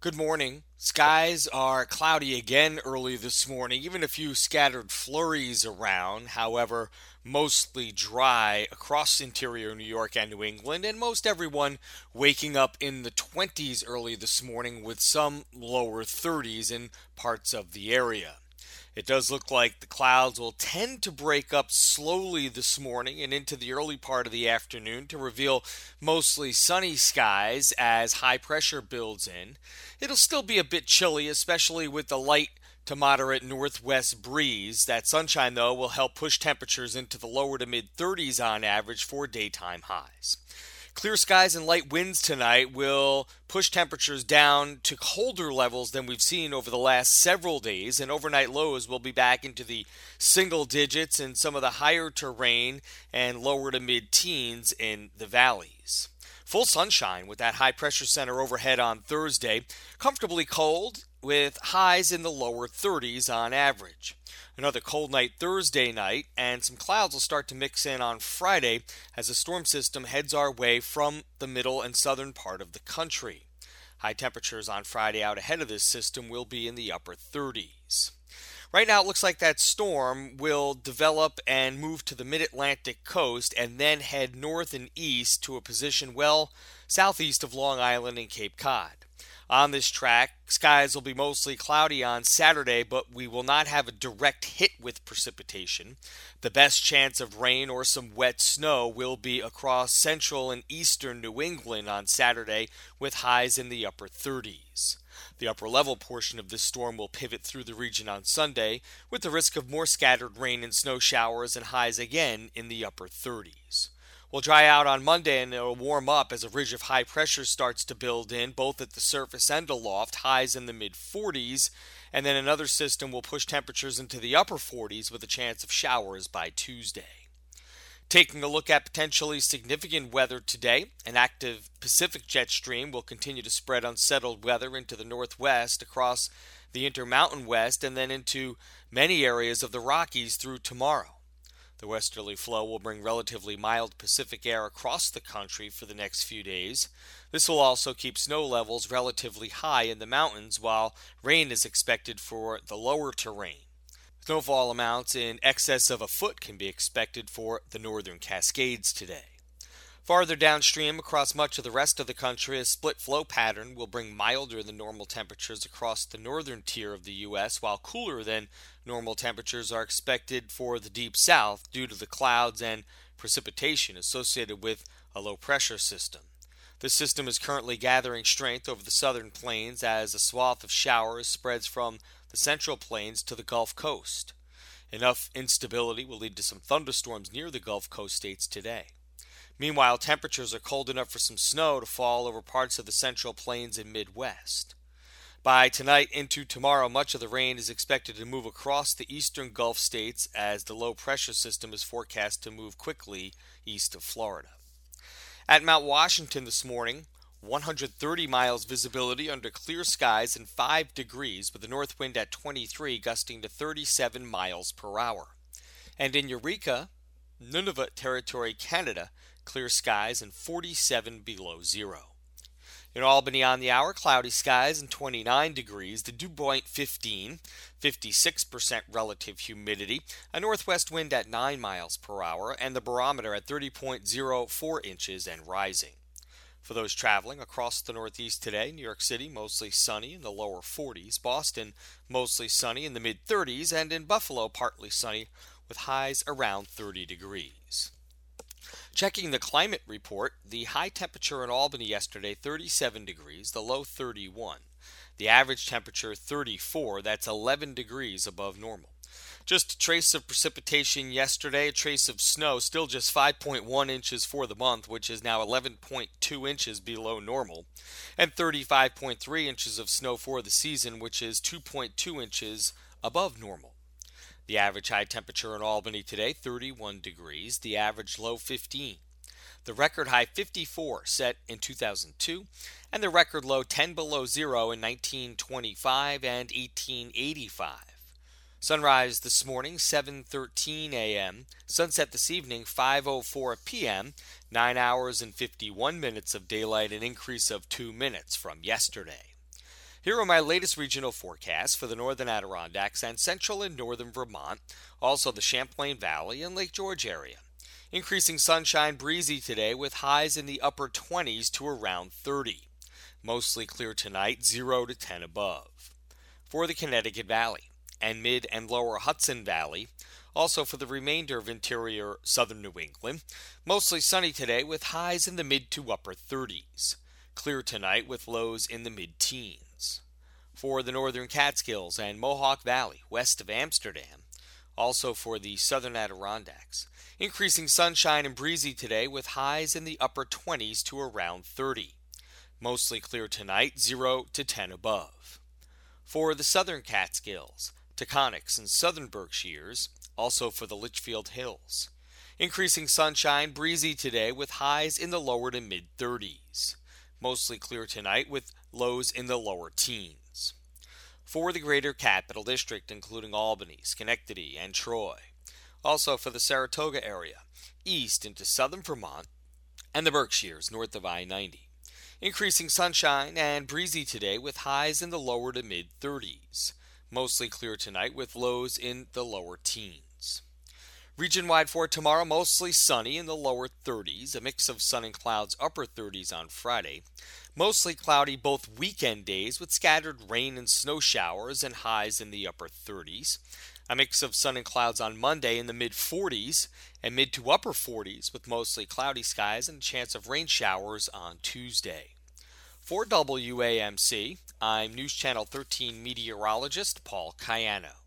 Good morning. Skies are cloudy again early this morning, even a few scattered flurries around. However, mostly dry across interior New York and New England, and most everyone waking up in the 20s early this morning with some lower 30s in parts of the area. It does look like the clouds will tend to break up slowly this morning and into the early part of the afternoon to reveal mostly sunny skies as high pressure builds in. It'll still be a bit chilly, especially with the light to moderate northwest breeze. That sunshine, though, will help push temperatures into the lower to mid 30s on average for daytime highs. Clear skies and light winds tonight will push temperatures down to colder levels than we've seen over the last several days, and overnight lows will be back into the single digits in some of the higher terrain and lower to mid teens in the valleys. Full sunshine with that high pressure center overhead on Thursday, comfortably cold with highs in the lower 30s on average. Another cold night Thursday night, and some clouds will start to mix in on Friday as a storm system heads our way from the middle and southern part of the country. High temperatures on Friday out ahead of this system will be in the upper 30s. Right now, it looks like that storm will develop and move to the mid-Atlantic coast and then head north and east to a position well southeast of Long Island and Cape Cod. On this track, skies will be mostly cloudy on Saturday, but we will not have a direct hit with precipitation. The best chance of rain or some wet snow will be across central and eastern New England on Saturday, with highs in the upper 30s. The upper level portion of this storm will pivot through the region on Sunday, with the risk of more scattered rain and snow showers and highs again in the upper 30s. Will dry out on Monday and it'll warm up as a ridge of high pressure starts to build in, both at the surface and aloft, highs in the mid 40s, and then another system will push temperatures into the upper 40s with a chance of showers by Tuesday. Taking a look at potentially significant weather today, an active Pacific jet stream will continue to spread unsettled weather into the northwest across the Intermountain West and then into many areas of the Rockies through tomorrow. The westerly flow will bring relatively mild Pacific air across the country for the next few days. This will also keep snow levels relatively high in the mountains, while rain is expected for the lower terrain. Snowfall amounts in excess of a foot can be expected for the northern Cascades today. Farther downstream across much of the rest of the country, a split flow pattern will bring milder than normal temperatures across the northern tier of the U.S., while cooler than normal temperatures are expected for the deep south due to the clouds and precipitation associated with a low pressure system. This system is currently gathering strength over the southern plains as a swath of showers spreads from the central plains to the Gulf Coast. Enough instability will lead to some thunderstorms near the Gulf Coast states today. Meanwhile, temperatures are cold enough for some snow to fall over parts of the central plains and Midwest. By tonight into tomorrow, much of the rain is expected to move across the eastern Gulf states as the low pressure system is forecast to move quickly east of Florida. At Mount Washington this morning, 130 miles visibility under clear skies and 5 degrees with a north wind at 23 gusting to 37 miles per hour. And in Eureka, Nunavut Territory, Canada, clear skies and 47 below zero. In Albany on the hour, cloudy skies and 29 degrees, the dew point 15, 56% relative humidity, a northwest wind at 9 miles per hour, and the barometer at 30.04 inches and rising. For those traveling across the Northeast today, New York City mostly sunny in the lower 40s, Boston mostly sunny in the mid 30s, and in Buffalo partly sunny with highs around 30 degrees. Checking the climate report, the high temperature in Albany yesterday, 37 degrees, the low 31. The average temperature, 34, that's 11 degrees above normal. Just a trace of precipitation yesterday, a trace of snow, still just 5.1 inches for the month, which is now 11.2 inches below normal, and 35.3 inches of snow for the season, which is 2.2 inches above normal. The average high temperature in Albany today, 31 degrees. The average low, 15. The record high, 54, set in 2002. And the record low, 10 below zero in 1925 and 1885. Sunrise this morning, 7:13 a.m. Sunset this evening, 5:04 p.m. 9 hours and 51 minutes of daylight, an increase of 2 minutes from yesterday. Here are my latest regional forecasts for the northern Adirondacks and central and northern Vermont, also the Champlain Valley and Lake George area. Increasing sunshine, breezy today with highs in the upper 20s to around 30. Mostly clear tonight, 0 to 10 above. For the Connecticut Valley and mid and lower Hudson Valley, also for the remainder of interior southern New England, mostly sunny today with highs in the mid to upper 30s. Clear tonight with lows in the mid-teens. For the northern Catskills and Mohawk Valley west of Amsterdam, also for the southern Adirondacks, increasing sunshine and breezy today with highs in the upper 20s to around 30. Mostly clear tonight, 0 to 10 above. For the southern Catskills, Taconics and southern Berkshires, also for the Litchfield Hills, increasing sunshine, breezy today with highs in the lower to mid-30s. Mostly clear tonight with lows in the lower teens. For the greater Capital District, including Albany, Schenectady, and Troy. Also for the Saratoga area, east into southern Vermont, and the Berkshires north of I-90. Increasing sunshine and breezy today with highs in the lower to mid-30s. Mostly clear tonight with lows in the lower teens. Region-wide for tomorrow, mostly sunny in the lower 30s, a mix of sun and clouds, upper 30s on Friday. Mostly cloudy both weekend days with scattered rain and snow showers and highs in the upper 30s. A mix of sun and clouds on Monday in the mid-40s and mid to upper 40s with mostly cloudy skies and a chance of rain showers on Tuesday. For WAMC, I'm News Channel 13 meteorologist Paul Cayano.